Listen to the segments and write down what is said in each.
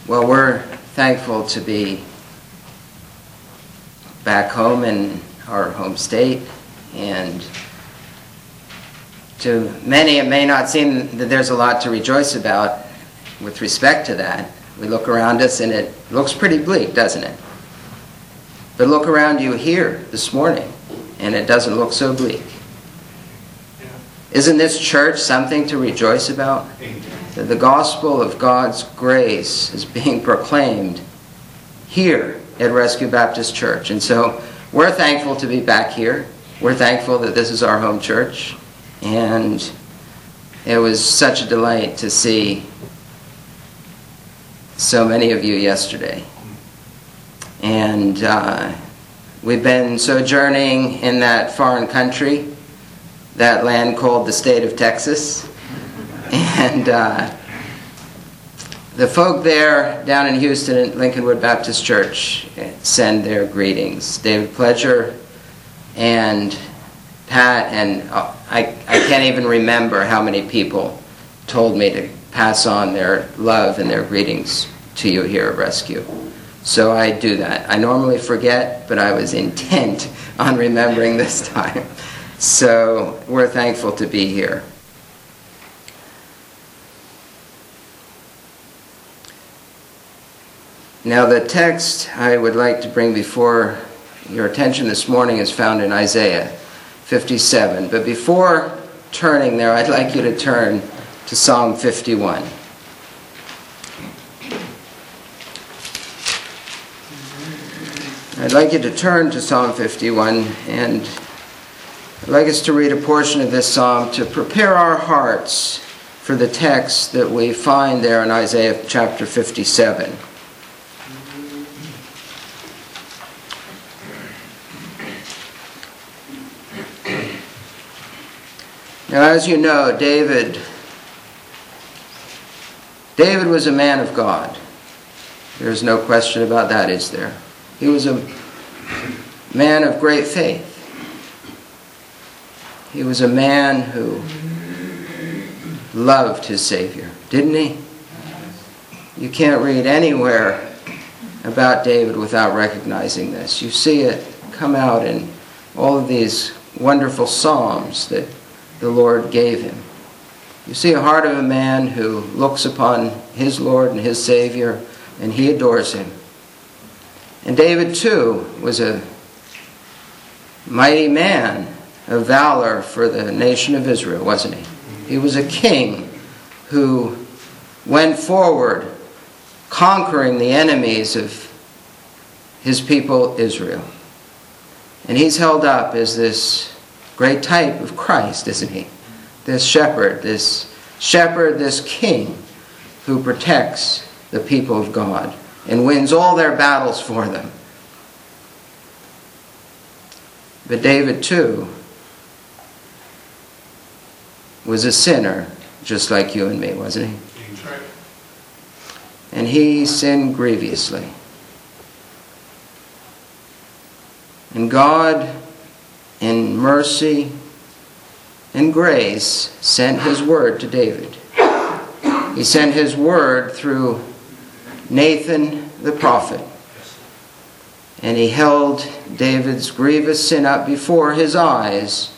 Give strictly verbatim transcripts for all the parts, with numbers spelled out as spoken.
Well, we're thankful to be back home in our home state, and to many it may not seem that there's a lot to rejoice about with respect to that. We look around us and it looks pretty bleak, doesn't it? But look around you here this morning and it doesn't look so bleak. Isn't this church something to rejoice about? That the gospel of God's grace is being proclaimed here at Rescue Baptist Church. And so we're thankful to be back here. We're thankful that this is our home church. And it was such a delight to see so many of you yesterday. And uh, we've been sojourning in that foreign country, that land called the state of Texas. And uh, the folk there down in Houston at Lincolnwood Baptist Church send their greetings. David Pledger and Pat, and uh, I, I can't even remember how many people told me to pass on their love and their greetings to you here at Rescue. So I do that. I normally forget, but I was intent on remembering this time. So we're thankful to be here. Now the text I would like to bring before your attention this morning is found in Isaiah fifty-seven. But before turning there, I'd like you to turn to Psalm fifty-one. I'd like you to turn to Psalm fifty-one, and I'd like us to read a portion of this psalm to prepare our hearts for the text that we find there in Isaiah chapter fifty-seven. Now, as you know, David, David was a man of God. There's no question about that, is there? He was a man of great faith. He was a man who loved his Savior, didn't he? You can't read anywhere about David without recognizing this. You see it come out in all of these wonderful psalms that the Lord gave him. You see a heart of a man who looks upon his Lord and his Savior, and he adores him. And David, too, was a mighty man of valor for the nation of Israel, wasn't he? He was a king who went forward conquering the enemies of his people Israel. And he's held up as this great type of Christ, isn't he? This shepherd, this shepherd, this king who protects the people of God and wins all their battles for them. But David, too, was a sinner just like you and me, wasn't he? And he sinned grievously. And God, in mercy and grace, sent his word to David. He sent his word through Nathan the prophet. And he held David's grievous sin up before his eyes.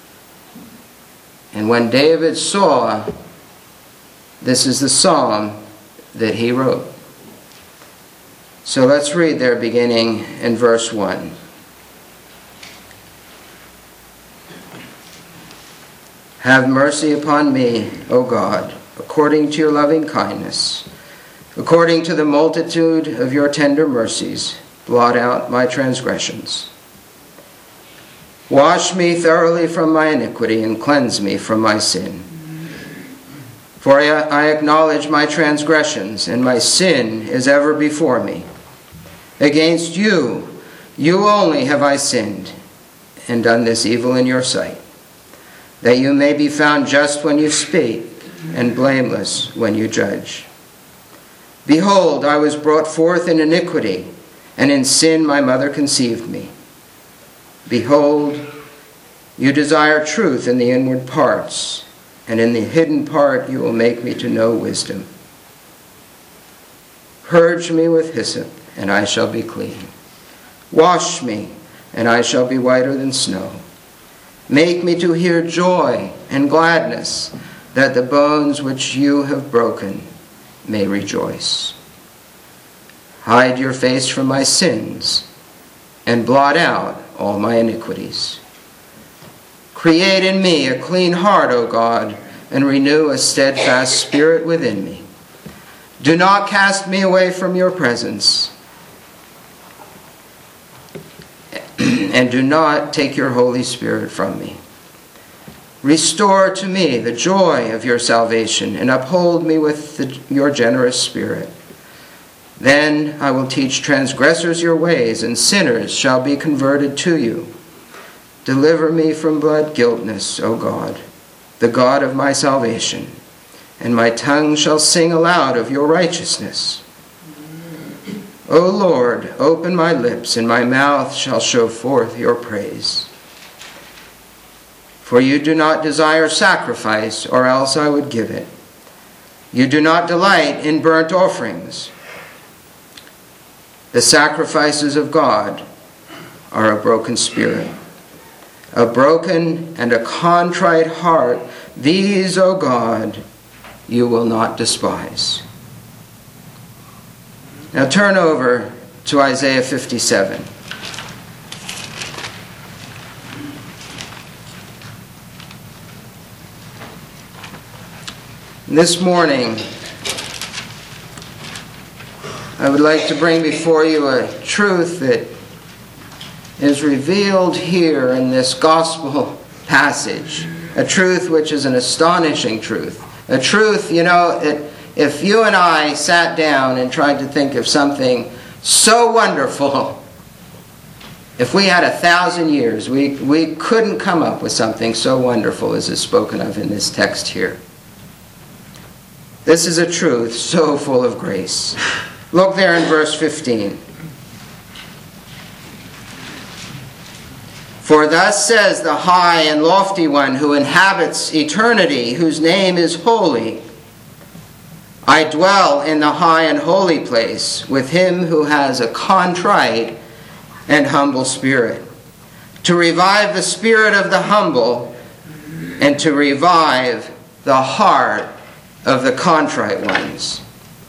And when David saw, this is the psalm that he wrote. So let's read there beginning in verse one. Have mercy upon me, O God, according to your loving kindness. According to the multitude of your tender mercies, blot out my transgressions. Wash me thoroughly from my iniquity and cleanse me from my sin. For I acknowledge my transgressions, and my sin is ever before me. Against you, you only have I sinned, and done this evil in your sight, that you may be found just when you speak, and blameless when you judge. Behold, I was brought forth in iniquity, and in sin my mother conceived me. Behold, you desire truth in the inward parts, and in the hidden part you will make me to know wisdom. Purge me with hyssop, and I shall be clean. Wash me, and I shall be whiter than snow. Make me to hear joy and gladness, that the bones which you have broken may rejoice. Hide your face from my sins, and blot out all my iniquities. Create in me a clean heart, O God, and renew a steadfast spirit within me. Do not cast me away from your presence, and do not take your Holy Spirit from me. Restore to me the joy of your salvation, and uphold me with the, your generous spirit. Then I will teach transgressors your ways, and sinners shall be converted to you. Deliver me from blood guiltness, O God, the God of my salvation, and my tongue shall sing aloud of your righteousness. O Lord, open my lips, and my mouth shall show forth your praise. For you do not desire sacrifice, or else I would give it. You do not delight in burnt offerings. The sacrifices of God are a broken spirit, a broken and a contrite heart. These, O God, you will not despise. Now turn over to Isaiah fifty-seven. This morning, I would like to bring before you a truth that is revealed here in this gospel passage. A truth which is an astonishing truth. A truth, you know, it, if you and I sat down and tried to think of something so wonderful, if we had a thousand years, we, we couldn't come up with something so wonderful as is spoken of in this text here. This is a truth so full of grace. Look there in verse fifteen. For thus says the high and lofty one who inhabits eternity, whose name is holy. I dwell in the high and holy place with him who has a contrite and humble spirit, to revive the spirit of the humble and to revive the heart of the contrite ones.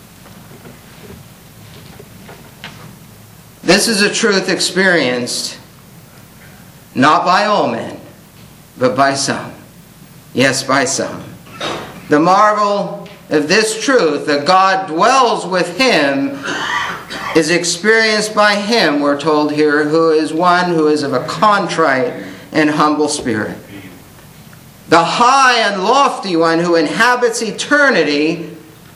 This is a truth experienced not by all men, but by some. Yes, by some. The marvel of this truth, that God dwells with him, is experienced by him, we're told here, who is one who is of a contrite and humble spirit. The high and lofty one who inhabits eternity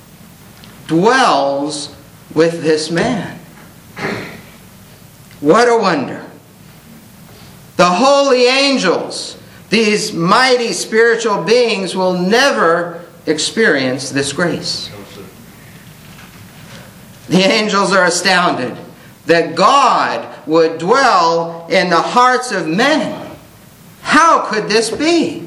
dwells with this man. What a wonder. The holy angels, these mighty spiritual beings, will never experience this grace. The angels are astounded that God would dwell in the hearts of men. How could this be?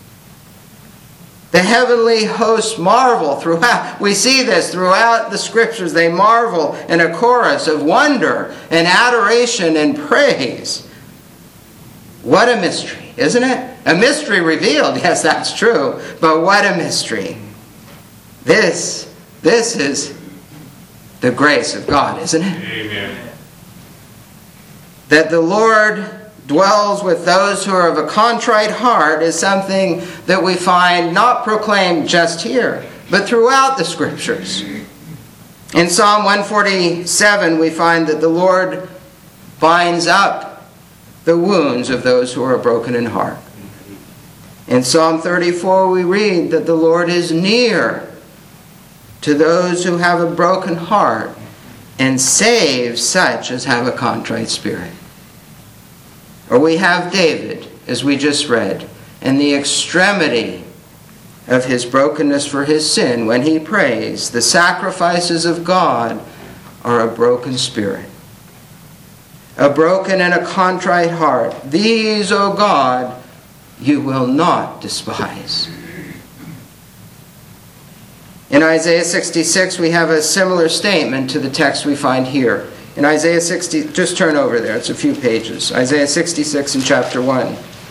The heavenly hosts marvel throughout. We see this throughout the scriptures. They marvel in a chorus of wonder and adoration and praise. What a mystery, isn't it? A mystery revealed. Yes, that's true. But what a mystery. This, this is the grace of God, isn't it? Amen. That the Lord dwells with those who are of a contrite heart is something that we find not proclaimed just here, but throughout the scriptures. In Psalm one forty-seven, we find that the Lord binds up the wounds of those who are broken in heart. In Psalm thirty-four, we read that the Lord is near to those who have a broken heart and saves such as have a contrite spirit. Or we have David, as we just read, in the extremity of his brokenness for his sin, when he prays, the sacrifices of God are a broken spirit, a broken and a contrite heart. These, O God, you will not despise. In Isaiah sixty-six, we have a similar statement to the text we find here. In Isaiah sixty, just turn over there, it's a few pages. Isaiah sixty-six in chapter one.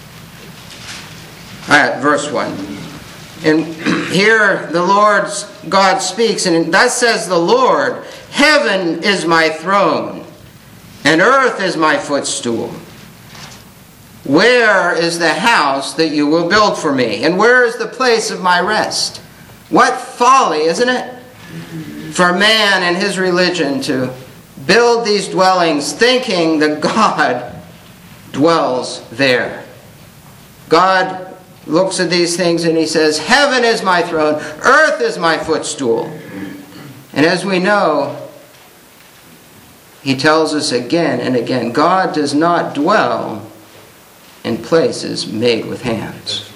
All right, verse one. And here the Lord God speaks, and thus says the Lord, heaven is my throne, and earth is my footstool. Where is the house that you will build for me? And where is the place of my rest? What folly, isn't it, for man and his religion to build these dwellings thinking that God dwells there. God looks at these things and he says, heaven is my throne, earth is my footstool. And as we know, he tells us again and again, God does not dwell in places made with hands.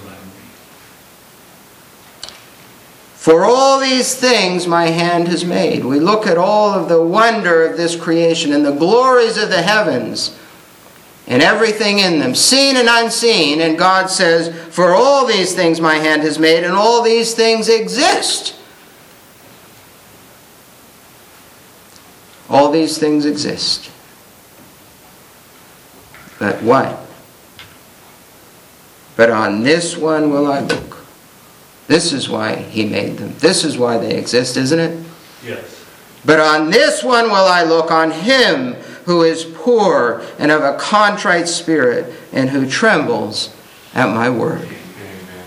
For all these things my hand has made. We look at all of the wonder of this creation and the glories of the heavens and everything in them, seen and unseen. And God says, for all these things my hand has made, and all these things exist. All these things exist. But what? But on this one will I look. This is why he made them. This is why they exist, isn't it? Yes. But on this one will I look, on him who is poor and of a contrite spirit, and who trembles at my word. Amen.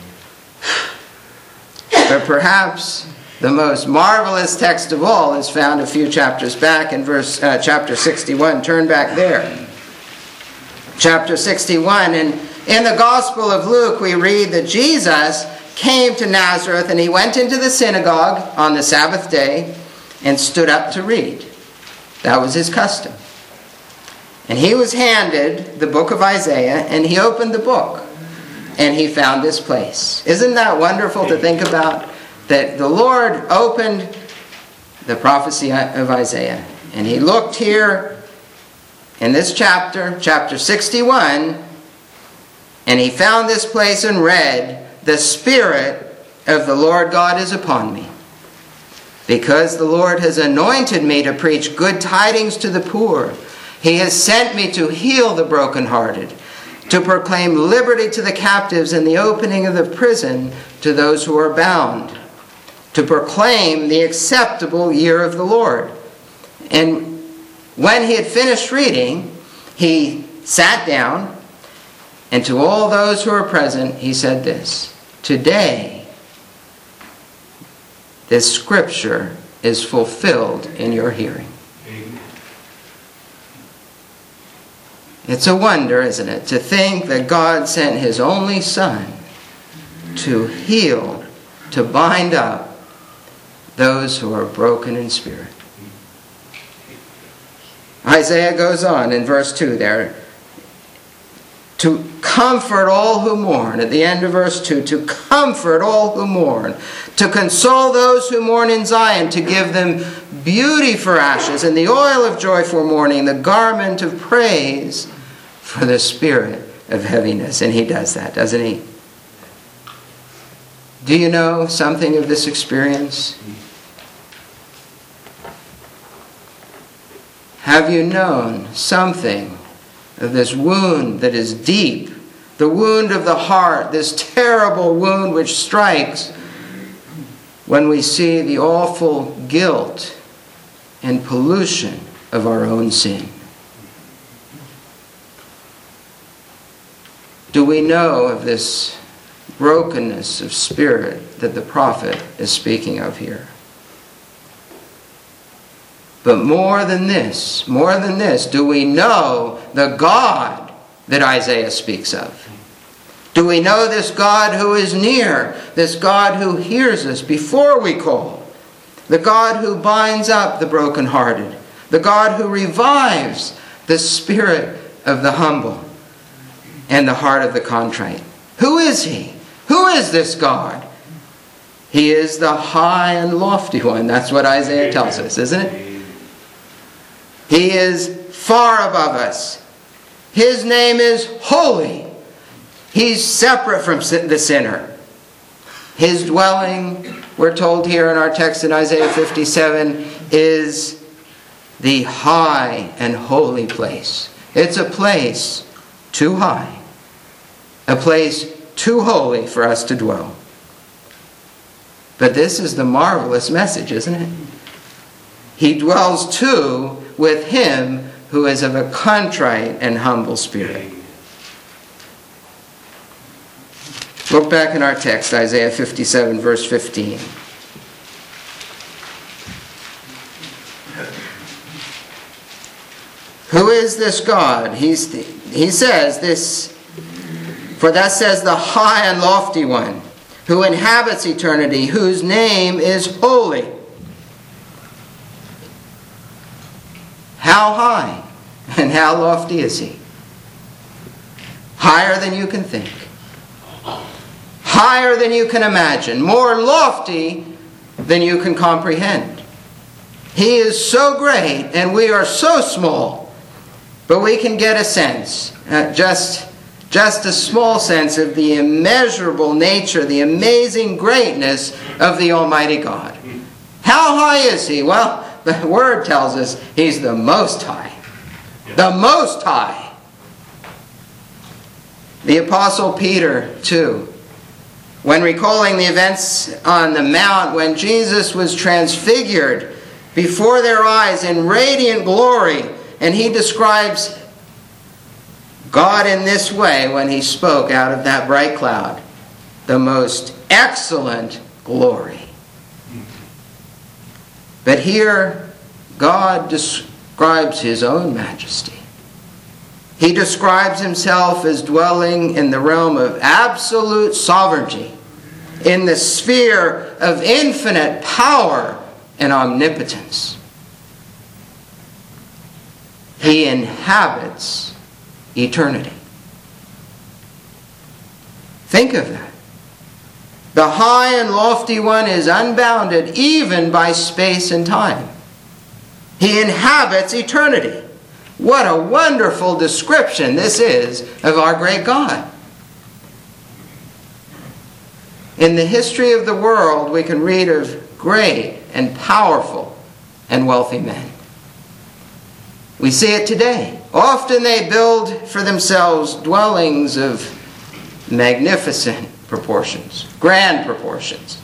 But perhaps the most marvelous text of all is found a few chapters back in verse uh, chapter sixty-one. Turn back there. Chapter sixty-one. And in the Gospel of Luke, we read that Jesus came to Nazareth, and he went into the synagogue on the Sabbath day and stood up to read. That was his custom. And he was handed the book of Isaiah, and he opened the book, and he found this place. Isn't that wonderful to think about? That the Lord opened the prophecy of Isaiah, and he looked here in this chapter, chapter sixty-one, and he found this place and read, the Spirit of the Lord God is upon me, because the Lord has anointed me to preach good tidings to the poor. He has sent me to heal the brokenhearted, to proclaim liberty to the captives and the opening of the prison to those who are bound, to proclaim the acceptable year of the Lord. And when he had finished reading, he sat down, and to all those who were present, he said this, today, this scripture is fulfilled in your hearing. Amen. It's a wonder, isn't it, to think that God sent his only Son to heal, to bind up those who are broken in spirit. Isaiah goes on in verse two there, to comfort all who mourn, at the end of verse two, to comfort all who mourn, to console those who mourn in Zion, to give them beauty for ashes and the oil of joy for mourning, the garment of praise for the spirit of heaviness. And he does that, doesn't he? Do you know something of this experience? Have you known something of this wound that is deep, the wound of the heart, this terrible wound which strikes when we see the awful guilt and pollution of our own sin? Do we know of this brokenness of spirit that the prophet is speaking of here? But more than this, more than this, do we know the God that Isaiah speaks of? Do we know this God who is near, this God who hears us before we call, the God who binds up the brokenhearted, the God who revives the spirit of the humble and the heart of the contrite? Who is he? Who is this God? He is the high and lofty one. That's what Isaiah tells us, isn't it? He is far above us. His name is holy. He's separate from the sinner. His dwelling we're told here in our text in Isaiah fifty-seven, is the high and holy place. It's a place too high, a place too holy for us to dwell. But this is the marvelous message, isn't it? He dwells too with him who is of a contrite and humble spirit. Look back in our text, Isaiah fifty-seven, verse fifteen. Who is this God? He's the, he says this, for thus says the high and lofty one, who inhabits eternity, whose name is holy. How high and how lofty is he? Higher than you can think. Higher than you can imagine. More lofty than you can comprehend. He is so great and we are so small. But we can get a sense, uh, just, just a small sense of the immeasurable nature, the amazing greatness of the Almighty God. How high is he? Well, the Word tells us he's the Most High. The Most High. The Apostle Peter, too, when recalling the events on the Mount when Jesus was transfigured before their eyes in radiant glory, and he describes God in this way when he spoke out of that bright cloud, the most excellent glory. But here, God describes his own majesty. He describes himself as dwelling in the realm of absolute sovereignty, in the sphere of infinite power and omnipotence. He inhabits eternity. Think of that. The high and lofty one is unbounded even by space and time. He inhabits eternity. What a wonderful description this is of our great God. In the history of the world, we can read of great and powerful and wealthy men. We see it today. Often they build for themselves dwellings of magnificent proportions, grand proportions.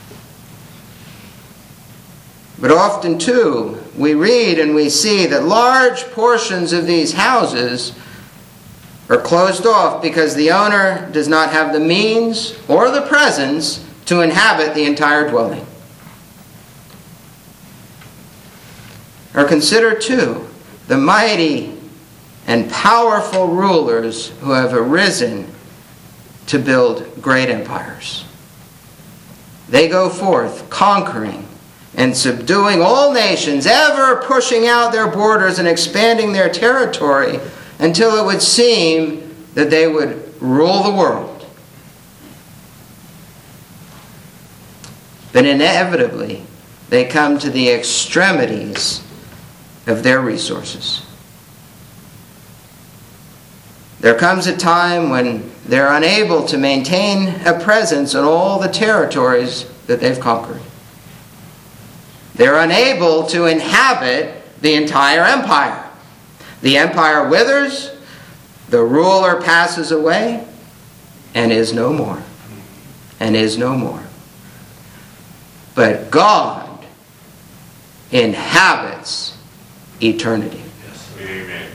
But often, too, we read and we see that large portions of these houses are closed off because the owner does not have the means or the presence to inhabit the entire dwelling. Or consider, too, the mighty and powerful rulers who have arisen to build great empires. They go forth conquering and subduing all nations, ever pushing out their borders and expanding their territory until it would seem that they would rule the world. But inevitably, they come to the extremities of their resources. There comes a time when they're unable to maintain a presence in all the territories that they've conquered. They're unable to inhabit the entire empire. The empire withers, the ruler passes away, and is no more. And is no more. But God inhabits eternity. Yes. Amen.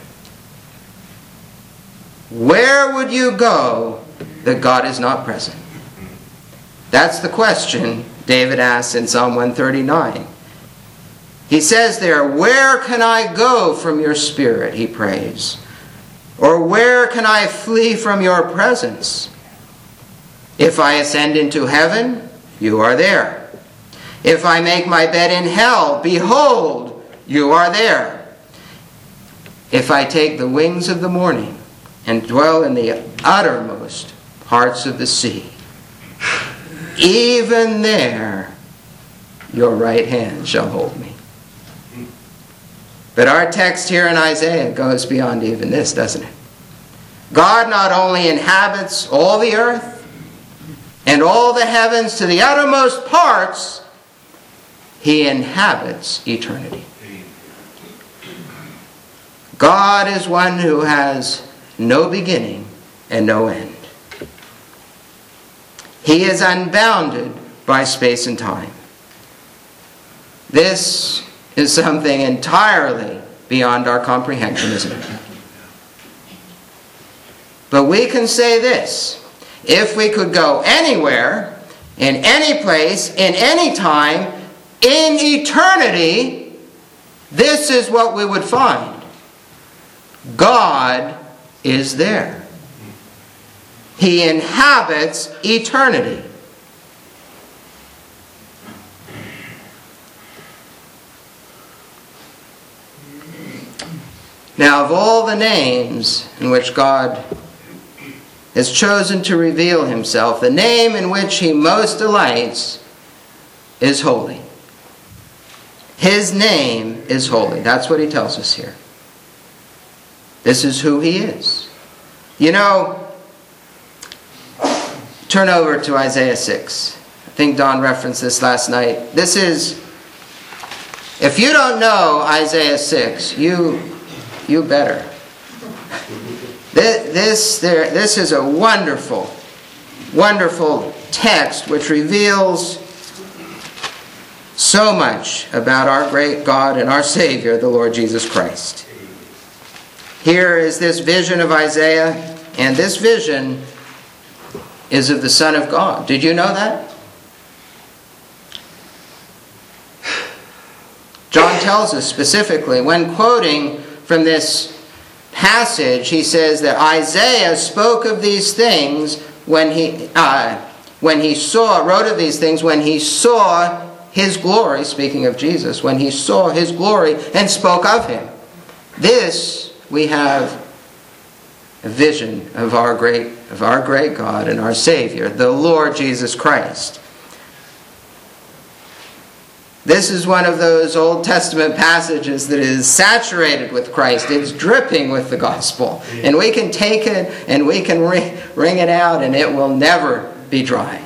Where would you go that God is not present? That's the question David asks in Psalm one thirty-nine. He says there, where can I go from your spirit, he prays. Or where can I flee from your presence? If I ascend into heaven, you are there. If I make my bed in hell, behold, you are there. If I take the wings of the morning and dwell in the uttermost parts of the sea, even there your right hand shall hold me. But our text here in Isaiah goes beyond even this, doesn't it? God not only inhabits all the earth and all the heavens to the uttermost parts, he inhabits eternity. God is one who has no beginning and no end. He is unbounded by space and time. This is something entirely beyond our comprehension, isn't it? But we can say this: if we could go anywhere, in any place, in any time, in eternity, this is what we would find. God is there. He inhabits eternity. Now, of all the names in which God has chosen to reveal himself, the name in which he most delights is holy. His name is holy. That's what he tells us here. This is who he is. You know, turn over to Isaiah six. I think Don referenced this last night. This is, if you don't know Isaiah six, you, you better. This, this, there, this is a wonderful, wonderful text which reveals so much about our great God and our Savior, the Lord Jesus Christ. Here is this vision of Isaiah, and this vision is of the Son of God. Did you know that? John tells us specifically, when quoting from this passage, he says that Isaiah spoke of these things when he, uh, when he saw, wrote of these things when he saw his glory, speaking of Jesus, when he saw his glory and spoke of him. This, we have a vision of our great, of our great God and our Savior, the Lord Jesus Christ. This is one of those Old Testament passages that is saturated with Christ. It's dripping with the gospel. And we can take it and we can wring, wring it out and it will never be dry.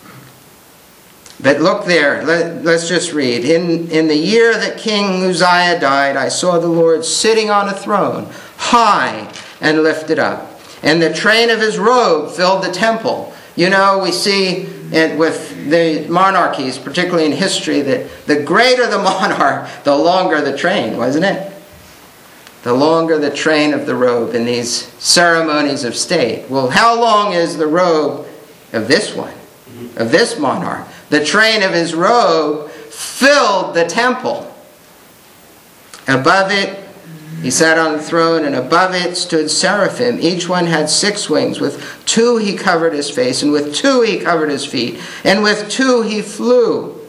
But look there, let, let's just read. In, in the year that King Uzziah died, I saw the Lord sitting on a throne, high and lifted up. And the train of his robe filled the temple. You know, we see it with the monarchies, particularly in history, that the greater the monarch, the longer the train, wasn't it? The longer the train of the robe in these ceremonies of state. Well, how long is the robe of this one, of this monarch? The train of his robe filled the temple. Above it, he sat on the throne, and above it stood seraphim. Each one had six wings. With two he covered his face, and with two he covered his feet, and with two he flew.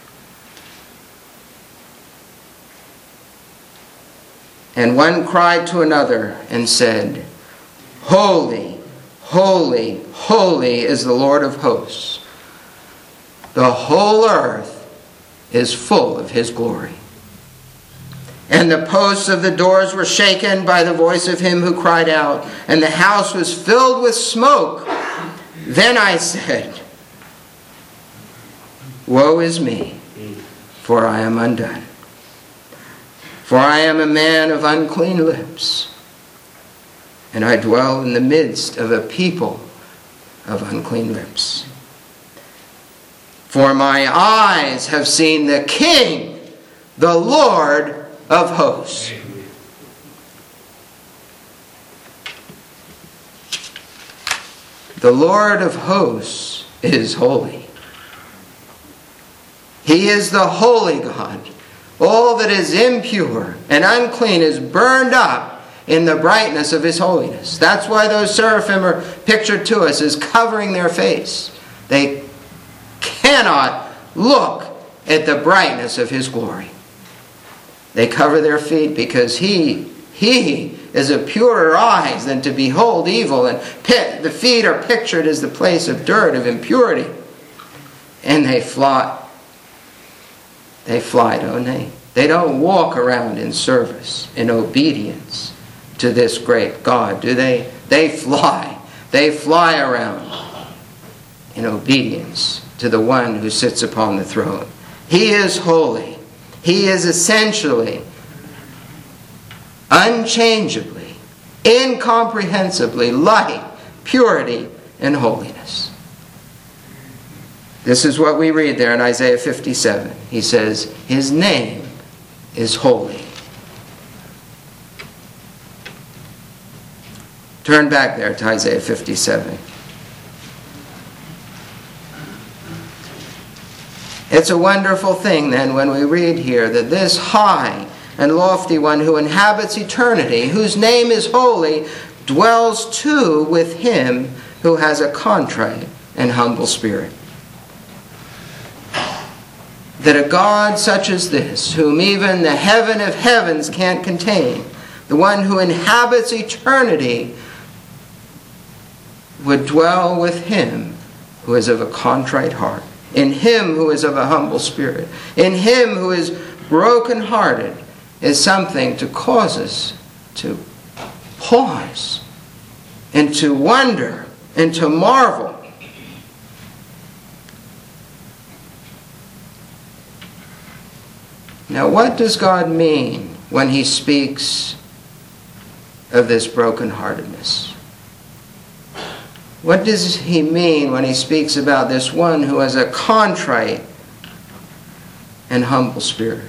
And one cried to another and said, Holy, holy, holy is the Lord of hosts. The whole earth is full of his glory. And the posts of the doors were shaken by the voice of him who cried out, and the house was filled with smoke. Then I said, Woe is me, for I am undone. For I am a man of unclean lips, and I dwell in the midst of a people of unclean lips. For my eyes have seen the King, the Lord of hosts. The Lord of hosts is holy. He is the holy God. All that is impure and unclean is burned up in the brightness of his holiness. That's why those seraphim are pictured to us as covering their face. They cannot look at the brightness of his glory. They cover their feet because he, he is of purer eyes than to behold evil. And pit, the feet are pictured as the place of dirt, of impurity. And they fly. They fly, don't they? They don't walk around in service, in obedience to this great God, do they? They fly. They fly around. in obedience to the one who sits upon the throne. He is holy. He is essentially, unchangeably, incomprehensibly light, purity, and holiness. This is what we read there in Isaiah fifty-seven. He says, His name is holy. Turn back there to Isaiah fifty-seven. It's a wonderful thing then when we read here that this high and lofty one who inhabits eternity, whose name is holy, dwells too with him who has a contrite and humble spirit. That a God such as this, whom even the heaven of heavens can't contain, the one who inhabits eternity, would dwell with him who is of a contrite heart, in him who is of a humble spirit, in him who is brokenhearted, is something to cause us to pause and to wonder and to marvel. Now, what does God mean when He speaks of this brokenheartedness? What does He mean when He speaks about this one who has a contrite and humble spirit?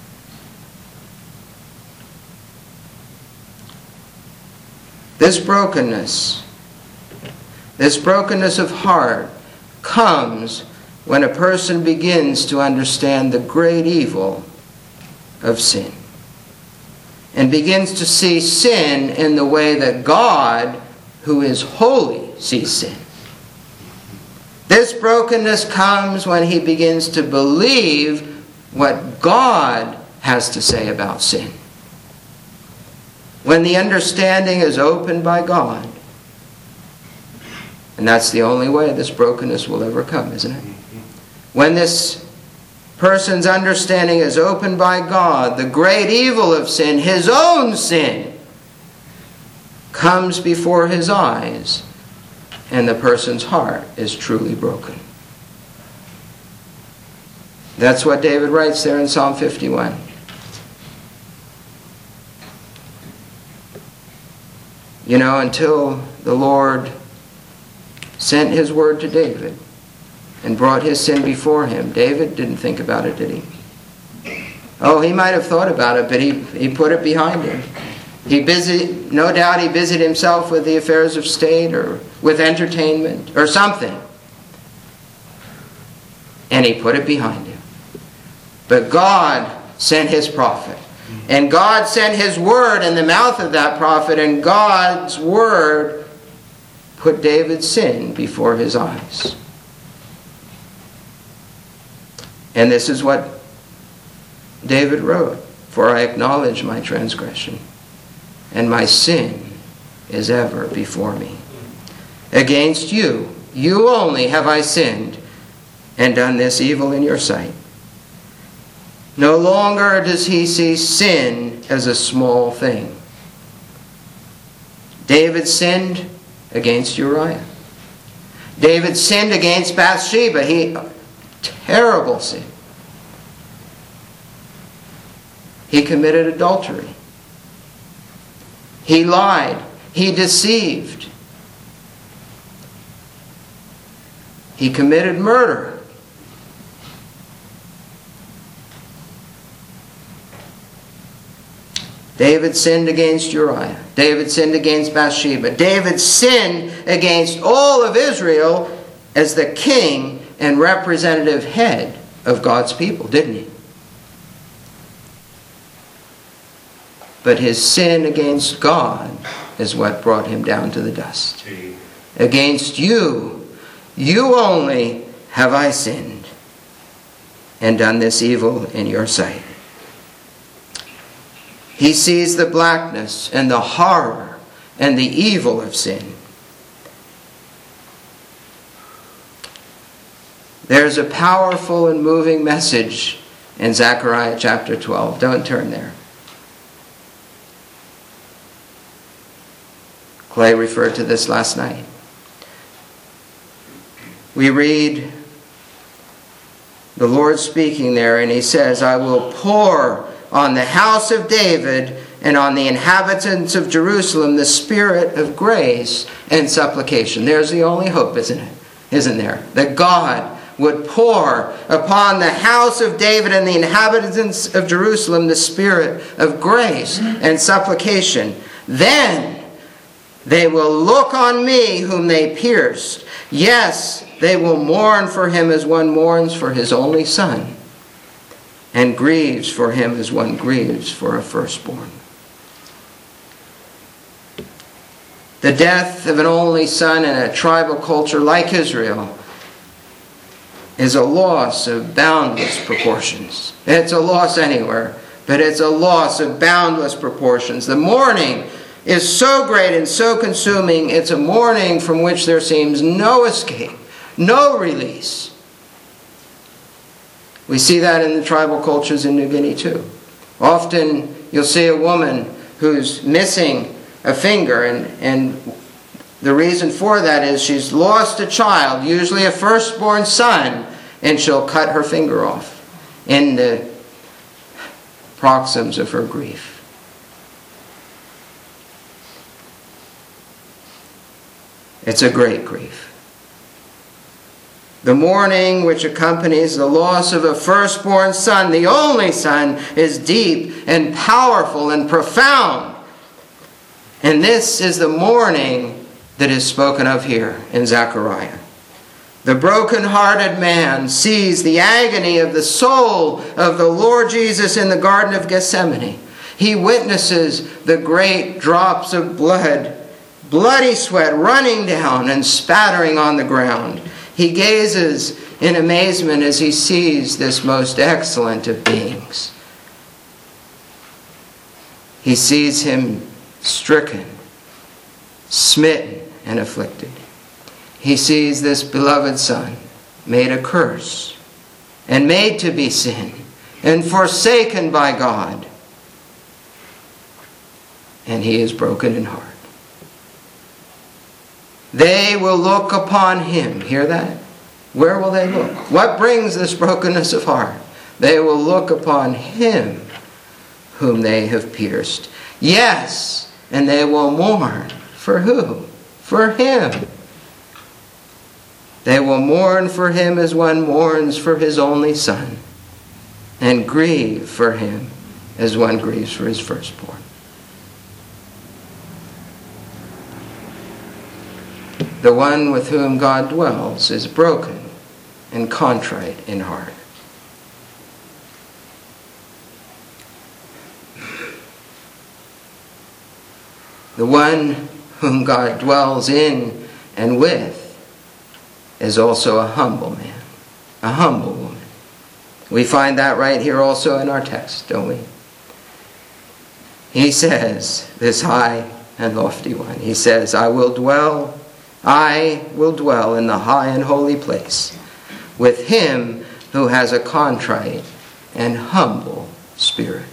This brokenness, this brokenness of heart comes when a person begins to understand the great evil of sin and begins to see sin in the way that God, who is holy, sees sin. This brokenness comes when he begins to believe what God has to say about sin. When the understanding is opened by God. And that's the only way this brokenness will ever come, isn't it? When this person's understanding is opened by God, the great evil of sin, his own sin, comes before his eyes, and the person's heart is truly broken. That's what David writes there in Psalm fifty-one. You know, until the Lord sent His word to David and brought his sin before him, David didn't think about it, did he? Oh, he might have thought about it, but he, he put it behind him. He busy, no doubt he busied himself with the affairs of state or with entertainment or something. And he put it behind him. But God sent His prophet. And God sent His word in the mouth of that prophet, and God's word put David's sin before his eyes. And this is what David wrote: "For I acknowledge my transgression, and my sin is ever before me. Against you, you only have I sinned, and done this evil in your sight." No longer does he see sin as a small thing. David sinned against Uriah. David sinned against Bathsheba. He, terrible sin. He committed adultery. He lied. He deceived. He committed murder. David sinned against Uriah. David sinned against Bathsheba. David sinned against all of Israel as the king and representative head of God's people, didn't he? But his sin against God is what brought him down to the dust. Against you, you only have I sinned, and done this evil in your sight. He sees the blackness and the horror and the evil of sin. There's a powerful and moving message in Zechariah chapter twelve. Don't turn there. Clay referred to this last night. we read the Lord speaking there, and he says, I will pour on the house of David and on the inhabitants of Jerusalem the spirit of grace and supplication. There's the only hope, isn't it? Isn't there? That God would pour upon the house of David and the inhabitants of Jerusalem the spirit of grace and supplication. Then they will look on me whom they pierced. Yes, they will mourn for him as one mourns for his only son, and grieves for him as one grieves for a firstborn. The death of an only son in a tribal culture like Israel is a loss of boundless proportions. It's a loss anywhere, but it's a loss of boundless proportions. The mourning is so great and so consuming, it's a mourning from which there seems no escape, no release. We see that in the tribal cultures in New Guinea too. Often you'll see a woman who's missing a finger, and, and the reason for that is she's lost a child, usually a firstborn son, and she'll cut her finger off in the paroxysms of her grief. It's a great grief. The mourning which accompanies the loss of a firstborn son, the only son, is deep and powerful and profound. And this is the mourning that is spoken of here in Zechariah. The broken-hearted man sees the agony of the soul of the Lord Jesus in the Garden of Gethsemane. He witnesses the great drops of blood, bloody sweat running down and spattering on the ground. He gazes in amazement as he sees this most excellent of beings. He sees him stricken, smitten, and afflicted. He sees this beloved son made a curse and made to be sin and forsaken by God. And he is broken in heart. They will look upon him. Hear that? Where will they look? What brings this brokenness of heart? They will look upon him whom they have pierced. Yes, and they will mourn. For who? For him. They will mourn for him as one mourns for his only son, and grieve for him as one grieves for his firstborn. The one with whom God dwells is broken and contrite in heart. The one whom God dwells in and with is also a humble man, a humble woman. We find that right here also in our text, don't we? He says, this high and lofty one, he says, I will dwell, I will dwell in the high and holy place with him who has a contrite and humble spirit.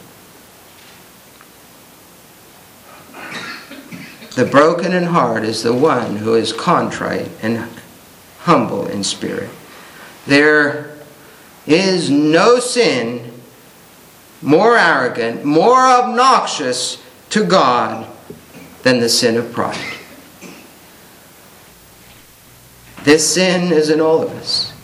The broken in heart is the one who is contrite and humble in spirit. There is no sin more arrogant, more obnoxious to God than the sin of pride. This sin is in all of us.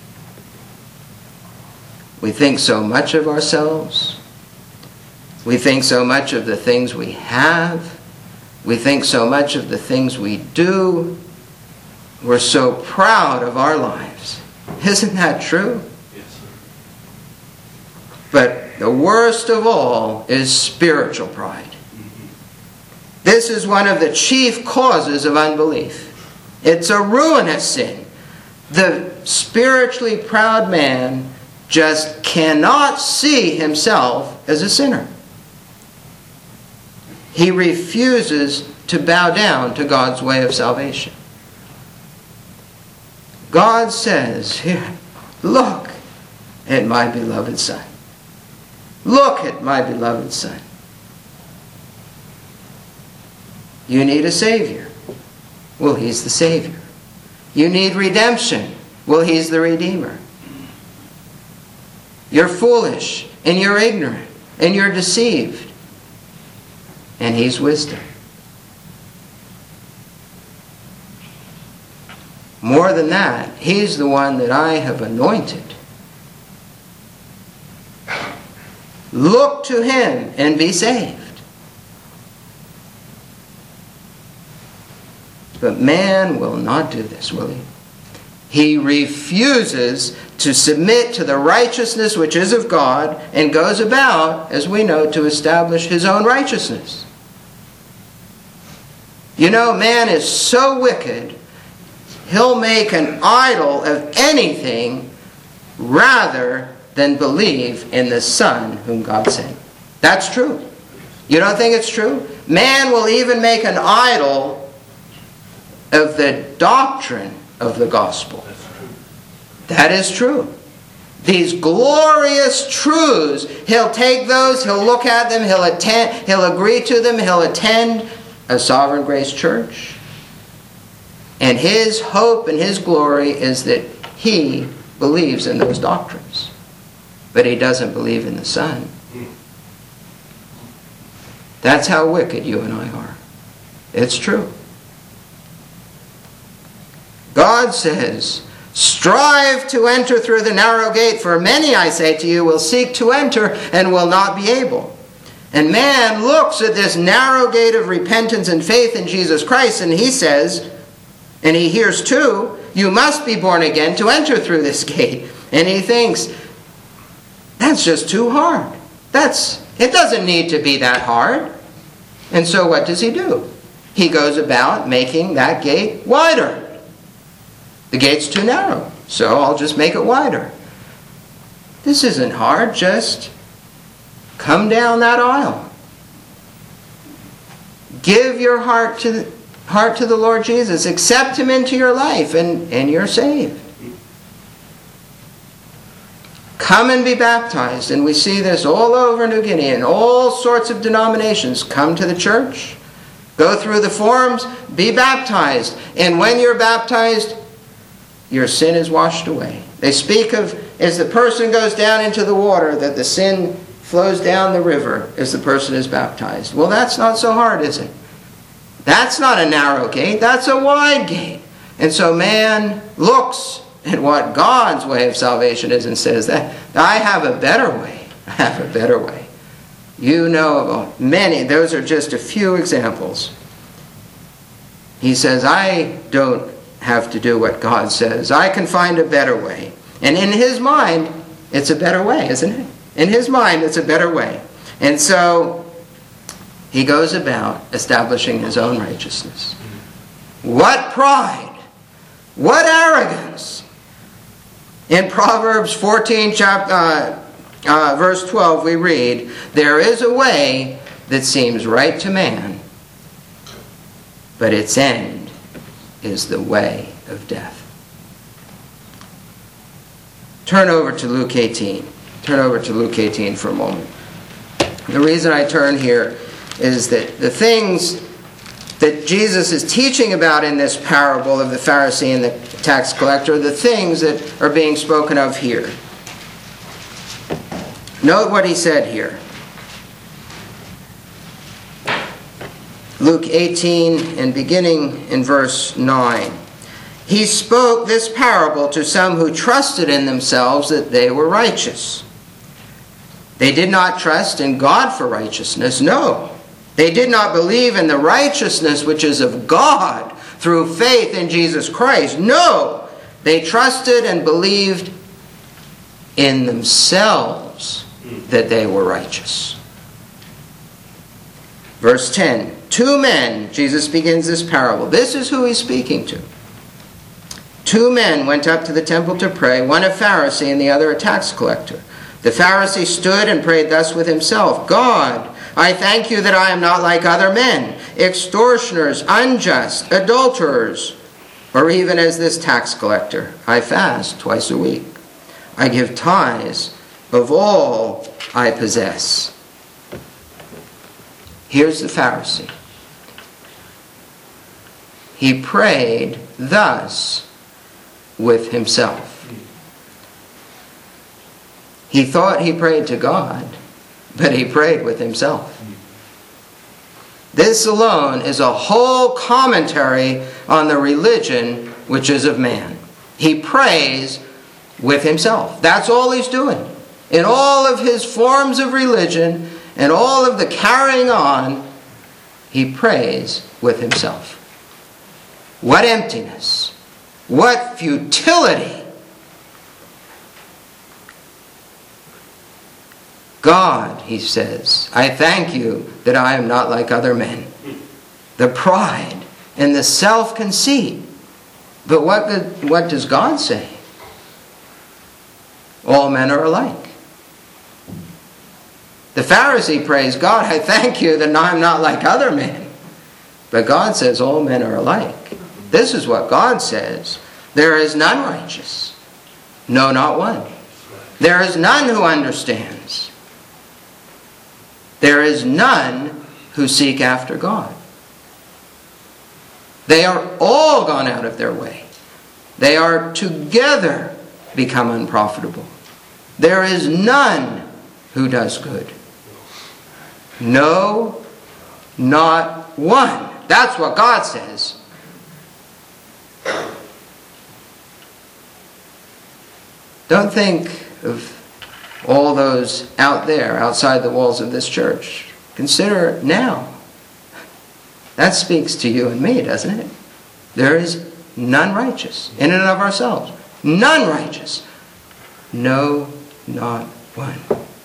We think so much of ourselves. We think so much of the things we have. We think so much of the things we do. We're so proud of our lives. Isn't that true? Yes. But the worst of all is spiritual pride. Mm-hmm. This is one of the chief causes of unbelief. It's a ruinous sin. The spiritually proud man just cannot see himself as a sinner. He refuses to bow down to God's way of salvation. God says, here, look at my beloved son. Look at my beloved son. You need a Savior. Well, he's the Savior. You need redemption. Well, he's the Redeemer. You're foolish, and you're ignorant, and you're deceived. And he's wisdom. More than that, he's the one that I have anointed. Look to him and be saved. But man will not do this, will he? He refuses to submit to the righteousness which is of God and goes about, as we know, to establish his own righteousness. You know, man is so wicked, he'll make an idol of anything rather than believe in the Son whom God sent. That's true. You don't think it's true? Man will even make an idol of the doctrine of the gospel. That is true. These glorious truths, he'll take those, he'll look at them, he'll attend, he'll agree to them, he'll attend a Sovereign Grace Church. And his hope and his glory is that he believes in those doctrines. But he doesn't believe in the Son. That's how wicked you and I are. It's true. God says, strive to enter through the narrow gate, for many, I say to you, will seek to enter and will not be able. And man looks at this narrow gate of repentance and faith in Jesus Christ, and he says, and he hears too, you must be born again to enter through this gate. And he thinks, that's just too hard. That's, it doesn't need to be that hard. And so what does he do? He goes about making that gate wider. The gate's too narrow, so I'll just make it wider. This isn't hard, just come down that aisle. Give your heart to the, heart to the Lord Jesus. Accept him into your life, and, and you're saved. Come and be baptized. And we see this all over New Guinea in all sorts of denominations. Come to the church, go through the forms, be baptized. And when you're baptized, your sin is washed away. They speak of, as the person goes down into the water, that the sin flows down the river as the person is baptized. Well, that's not so hard, is it? That's not a narrow gate. That's a wide gate. And so man looks at what God's way of salvation is and says, that I have a better way. I have a better way. You know of many. Those are just a few examples. He says, I don't have to do what God says. I can find a better way. And in his mind, it's a better way, isn't it? In his mind, it's a better way. And so he goes about establishing his own righteousness. What pride! What arrogance! In Proverbs fourteen, chapter, uh, uh, verse twelve, we read, there is a way that seems right to man, but its end is the way of death. Turn over to Luke eighteen. Turn over to Luke eighteen for a moment. The reason I turn here is that the things that Jesus is teaching about in this parable of the Pharisee and the tax collector are the things that are being spoken of here. Note what he said here. Luke eighteen, and beginning in verse nine. He spoke this parable to some who trusted in themselves that they were righteous. They did not trust in God for righteousness, no. They did not believe in the righteousness which is of God through faith in Jesus Christ, no. They trusted and believed in themselves that they were righteous. Verse ten. Two men, Jesus begins this parable. This is who he's speaking to. Two men went up to the temple to pray, one a Pharisee and the other a tax collector. The Pharisee stood and prayed thus with himself, God, I thank you that I am not like other men, extortioners, unjust, adulterers, or even as this tax collector. I fast twice a week. I give tithes of all I possess. Here's the Pharisee. He prayed thus with himself. He thought he prayed to God, but he prayed with himself. This alone is a whole commentary on the religion which is of man. He prays with himself. That's all he's doing. In all of his forms of religion and all of the carrying on, he prays with himself. What emptiness! What futility! God, he says, I thank you that I am not like other men. The pride and the self-conceit. But what, the, what does God say? All men are alike. The Pharisee prays, God, I thank you that I'm not like other men. But God says all men are alike. This is what God says. There is none righteous. No, not one. There is none who understands. There is none who seek after God. They are all gone out of their way. They are together become unprofitable. There is none who does good. No, not one. That's what God says. Don't think of all those out there, outside the walls of this church. Consider now. That speaks to you and me, doesn't it? There is none righteous in and of ourselves. None righteous. No, not one.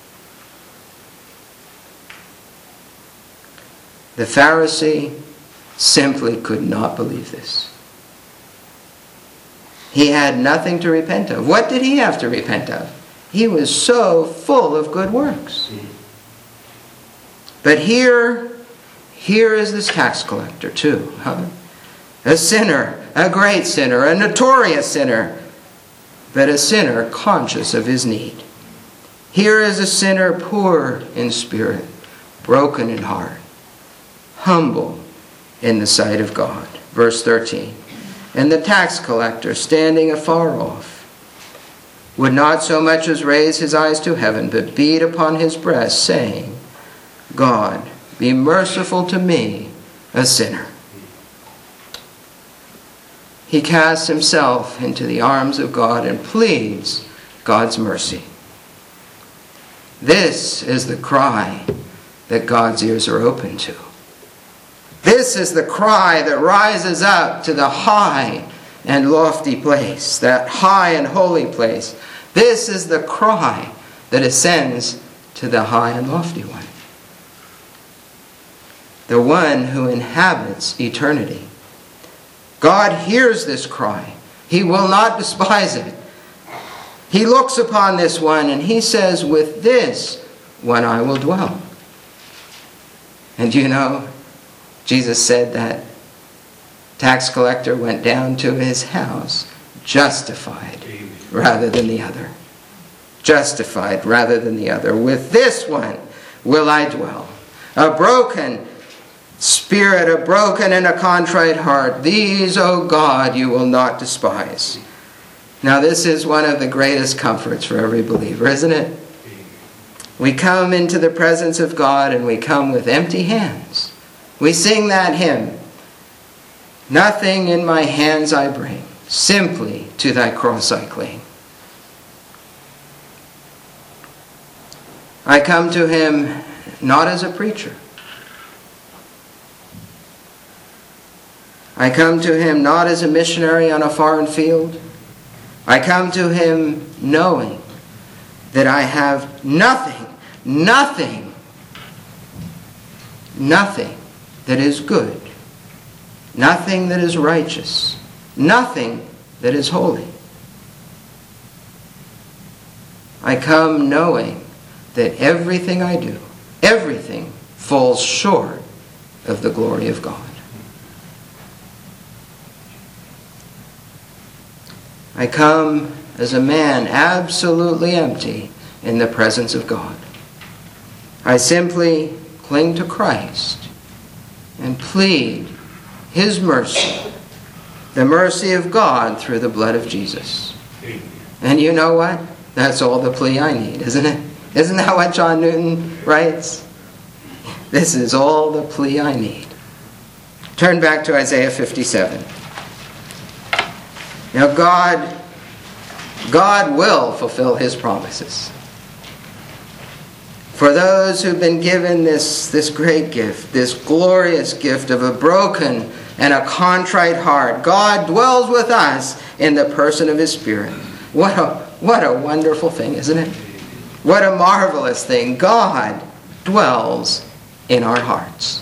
The Pharisee simply could not believe this. He had nothing to repent of. What did he have to repent of? He was so full of good works. But here, here is this tax collector too. Huh? A sinner, a great sinner, a notorious sinner, but a sinner conscious of his need. Here is a sinner poor in spirit, broken in heart, humble in the sight of God. Verse thirteen. And the tax collector, standing afar off, would not so much as raise his eyes to heaven, but beat upon his breast, saying, God, be merciful to me, a sinner. He casts himself into the arms of God and pleads God's mercy. This is the cry that God's ears are open to. This is the cry that rises up to the high and lofty place, that high and holy place. This is the cry that ascends to the high and lofty one. The one who inhabits eternity. God hears this cry. He will not despise it. He looks upon this one and he says, with this one I will dwell. And you know, Jesus said that tax collector went down to his house justified rather than the other. Justified rather than the other. With this one will I dwell. A broken spirit, a broken and a contrite heart. These, O God, you will not despise. Now this is one of the greatest comforts for every believer, isn't it? We come into the presence of God and we come with empty hands. We sing that hymn. Nothing in my hands I bring, simply to thy cross I cling. I come to him not as a preacher. I come to him not as a missionary on a foreign field. I come to him knowing that I have nothing, nothing, nothing that is good, nothing that is righteous, nothing that is holy. I come knowing that everything I do, everything falls short of the glory of God. I come as a man absolutely empty in the presence of God. I simply cling to Christ and plead his mercy The mercy of God through the blood of Jesus. And you know what? That's all the plea I need, isn't it? Isn't that what John Newton writes? This is all the plea I need. Turn back to Isaiah fifty-seven. Now God, God will fulfill his promises. For those who've been given this, this great gift, this glorious gift of a broken and a contrite heart, God dwells with us in the person of his Spirit. What a, what a wonderful thing, isn't it? What a marvelous thing. God dwells in our hearts.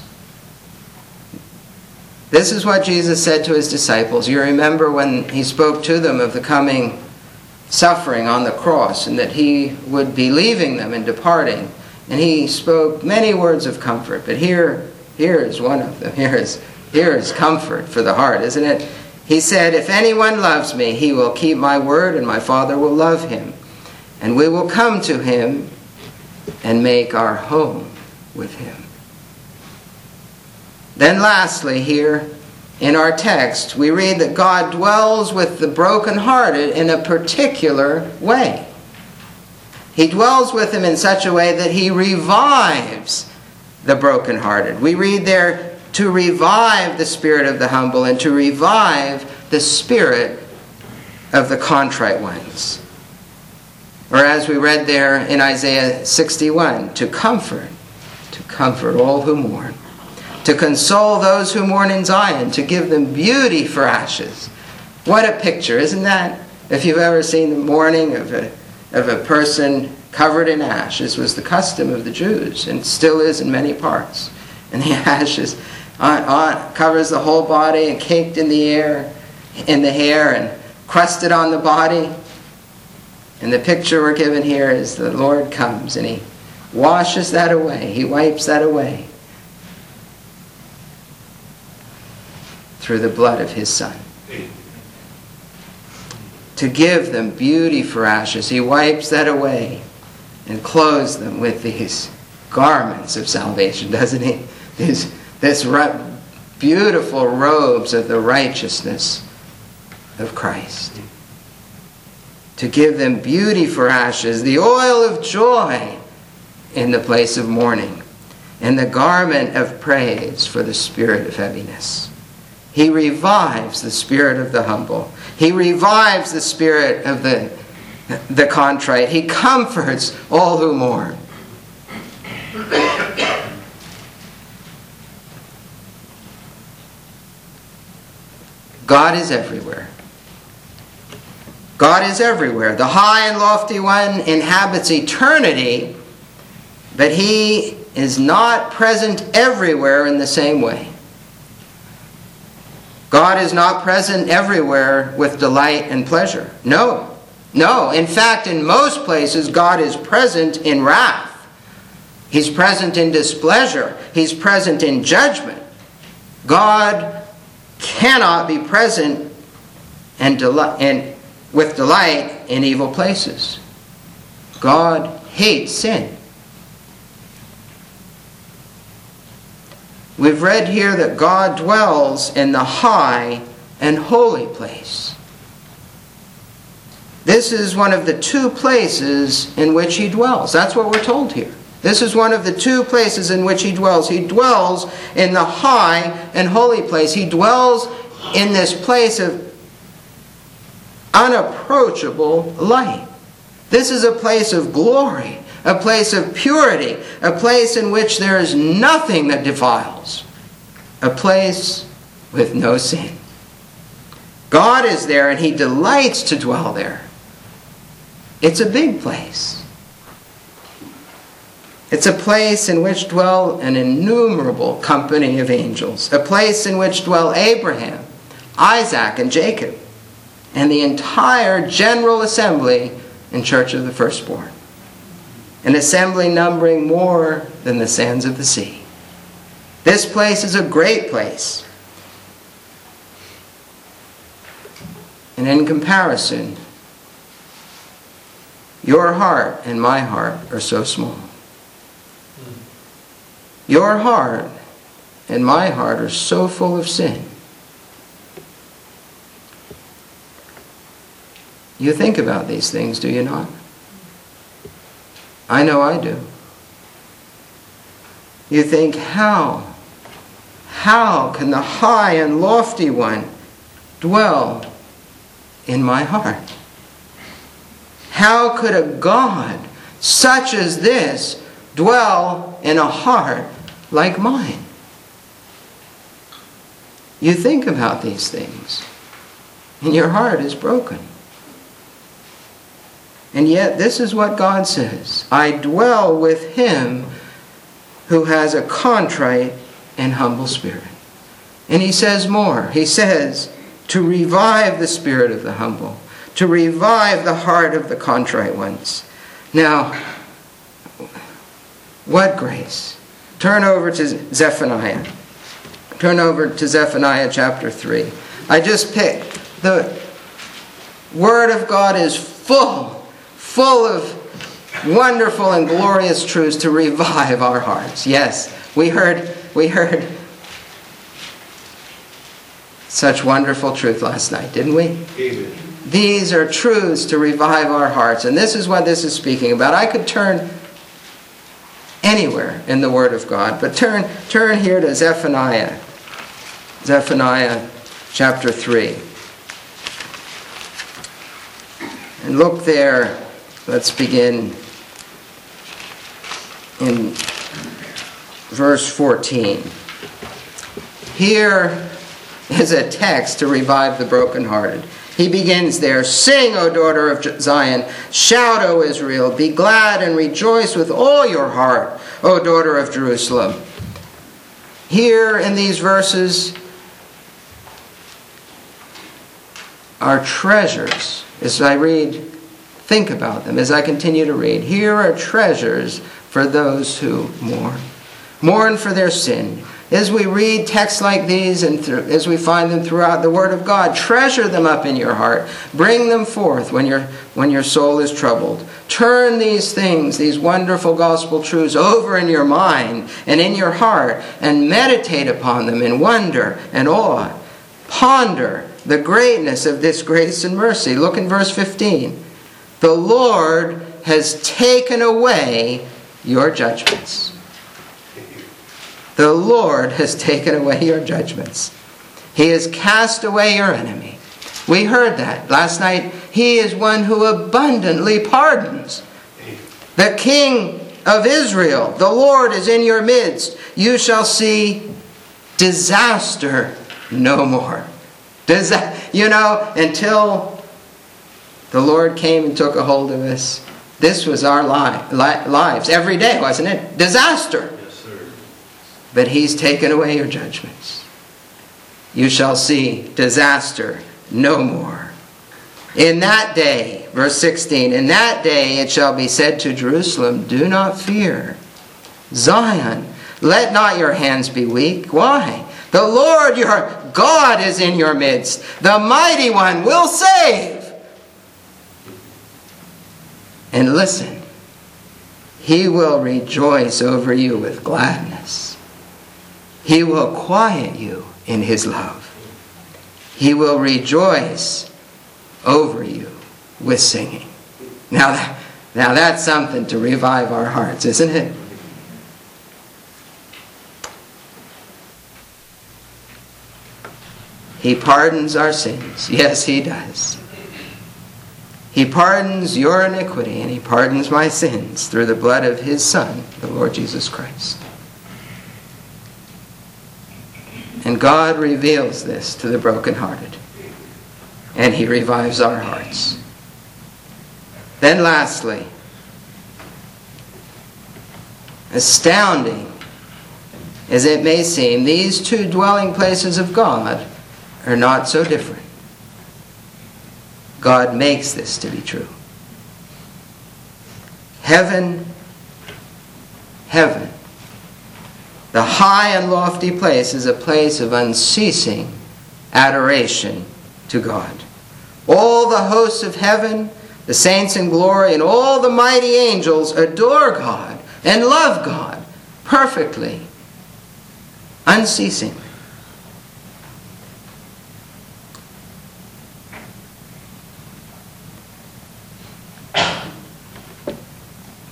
This is what Jesus said to his disciples. You remember when he spoke to them of the coming suffering on the cross and that he would be leaving them and departing. And he spoke many words of comfort. But here, here is one of them. Here is, here is comfort for the heart, isn't it? He said, if anyone loves me, he will keep my word, and my Father will love him. And we will come to him and make our home with him. Then lastly, here in our text, we read that God dwells with the brokenhearted in a particular way. He dwells with them in such a way that he revives the brokenhearted. We read there, to revive the spirit of the humble and to revive the spirit of the contrite ones. Or as we read there in Isaiah sixty-one, to comfort, to comfort all who mourn. To console those who mourn in Zion, to give them beauty for ashes. What a picture, isn't that? If you've ever seen the mourning of a, of a person covered in ash, this was the custom of the Jews, and still is in many parts. And the ashes on, on, covers the whole body and caked in the air, in the hair, and crusted on the body. And the picture we're given here is the Lord comes and he washes that away. He wipes that away. Through the blood of his Son. To give them beauty for ashes, he wipes that away and clothes them with these garments of salvation, doesn't he? These this beautiful robes of the righteousness of Christ. To give them beauty for ashes, the oil of joy in the place of mourning, and the garment of praise for the spirit of heaviness. He revives the spirit of the humble. He revives the spirit of the, the contrite. He comforts all who mourn. God is everywhere. God is everywhere. The high and lofty one inhabits eternity, but he is not present everywhere in the same way. God is not present everywhere with delight and pleasure. No. No. In fact, in most places, God is present in wrath. He's present in displeasure. He's present in judgment. God cannot be present and, deli- and with delight in evil places. God hates sin. We've read here that God dwells in the high and holy place. This is one of the two places in which he dwells. That's what we're told here. This is one of the two places in which he dwells. He dwells in the high and holy place. He dwells in this place of unapproachable light. This is a place of glory, a place of purity, a place in which there is nothing that defiles, a place with no sin. God is there and he delights to dwell there. It's a big place. It's a place in which dwell an innumerable company of angels, a place in which dwell Abraham, Isaac, and Jacob, and the entire general assembly in Church of the Firstborn. An assembly numbering more than the sands of the sea. This place is a great place. And in comparison, your heart and my heart are so small. Your heart and my heart are so full of sin. You think about these things, do you not? I know I do. You think, how? How can the high and lofty one dwell in my heart? How could a God such as this dwell in a heart like mine? You think about these things, and your heart is broken. And yet this is what God says: I dwell with him who has a contrite and humble spirit. And he says more. He says to revive the spirit of the humble, to revive the heart of the contrite ones. Now, what grace. Turn over to Zephaniah. Turn over to Zephaniah chapter three. I just picked. The Word of God is full, full of wonderful and glorious truths to revive our hearts. Yes, we heard, we heard such wonderful truth last night, didn't we? Amen. These are truths to revive our hearts. And this is what this is speaking about. I could turn anywhere in the Word of God, but turn, turn here to Zephaniah. Zephaniah chapter three. And look there. Let's begin in verse fourteen. Here is a text to revive the brokenhearted. He begins there, sing, O daughter of Zion, shout, O Israel, be glad and rejoice with all your heart, O daughter of Jerusalem. Here in these verses are treasures. As I read, think about them as I continue to read. Here are treasures for those who mourn. Mourn for their sin. As we read texts like these and through, as we find them throughout the Word of God, treasure them up in your heart. Bring them forth when, your when your soul is troubled. Turn these things, these wonderful gospel truths, over in your mind and in your heart and meditate upon them in wonder and awe. Ponder the greatness of this grace and mercy. Look in verse fifteen. The Lord has taken away your judgments. The Lord has taken away your judgments. He has cast away your enemy. We heard that last night. He is one who abundantly pardons. The King of Israel, the Lord, is in your midst. You shall see disaster no more. Disa- you know, until the Lord came and took a hold of us, this was our li- li- lives every day, wasn't it? Disaster. But he's taken away your judgments. You shall see disaster no more. In that day, verse sixteen, in that day it shall be said to Jerusalem, do not fear. Zion, let not your hands be weak. Why? The Lord your God is in your midst. The mighty one will save. And listen, he will rejoice over you with gladness. He will quiet you in his love. He will rejoice over you with singing. Now, that, now that's something to revive our hearts, isn't it? He pardons our sins. Yes, he does. He pardons your iniquity, and he pardons my sins through the blood of his Son, the Lord Jesus Christ. And God reveals this to the brokenhearted. And he revives our hearts. Then lastly, astounding as it may seem, these two dwelling places of God are not so different. God makes this to be true. Heaven, heaven, the high and lofty place is a place of unceasing adoration to God. All the hosts of heaven, the saints in glory, and all the mighty angels adore God and love God perfectly, unceasingly.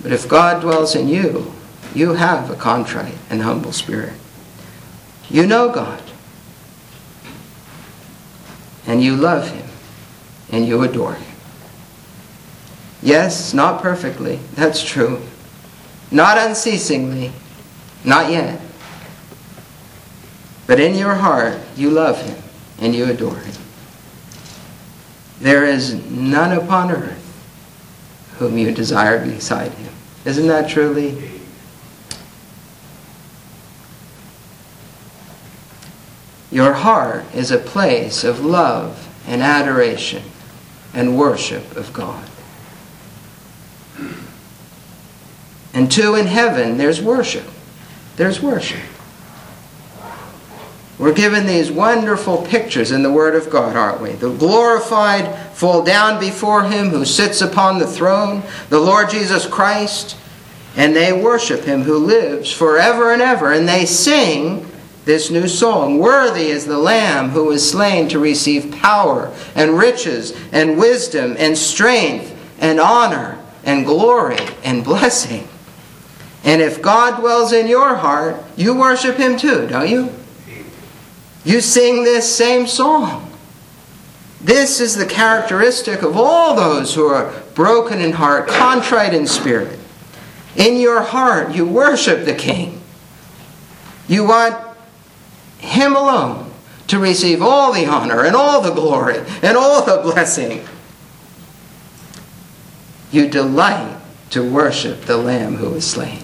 But if God dwells in you, you have a contrite and humble spirit. You know God, and you love him, and you adore him. Yes, not perfectly, that's true. Not unceasingly, not yet. But in your heart, you love him, and you adore him. There is none upon earth whom you desire beside him. Isn't that truly? Your heart is a place of love and adoration and worship of God. And too, in heaven, there's worship. There's worship. We're given these wonderful pictures in the Word of God, aren't we? The glorified fall down before him who sits upon the throne, the Lord Jesus Christ, and they worship him who lives forever and ever. And they sing this new song, "Worthy is the Lamb who was slain to receive power and riches and wisdom and strength and honor and glory and blessing." And if God dwells in your heart, you worship him too, don't you? You sing this same song. This is the characteristic of all those who are broken in heart, contrite in spirit. In your heart, you worship the King. You want him alone to receive all the honor and all the glory and all the blessing. You delight to worship the Lamb who was slain.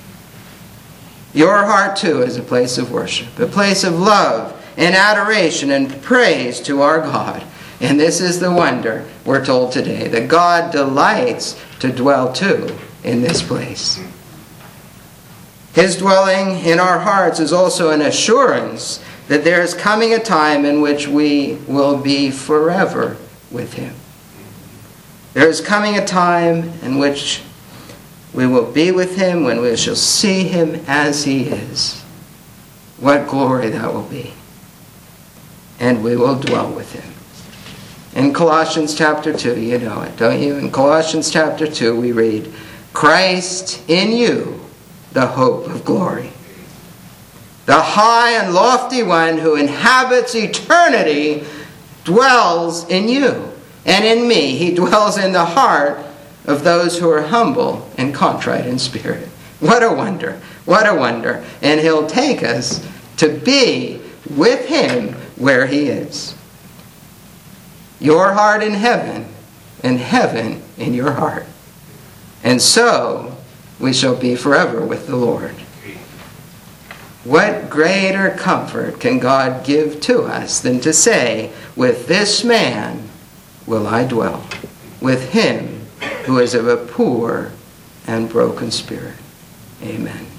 Your heart too is a place of worship, a place of love and adoration and praise to our God. And this is the wonder we're told today, that God delights to dwell too in this place. His dwelling in our hearts is also an assurance that there is coming a time in which we will be forever with him. There is coming a time in which we will be with him, when we shall see him as he is. What glory that will be. And we will dwell with him. In Colossians chapter two, you know it, don't you? In Colossians chapter two we read, "Christ in you, the hope of glory. The high and lofty one who inhabits eternity dwells in you. And in me, he dwells in the heart of those who are humble and contrite in spirit." What a wonder. What a wonder. And he'll take us to be with him where he is. Your heart in heaven, and heaven in your heart. And so we shall be forever with the Lord. What greater comfort can God give to us than to say, "With this man will I dwell, with him who is of a poor and broken spirit." Amen.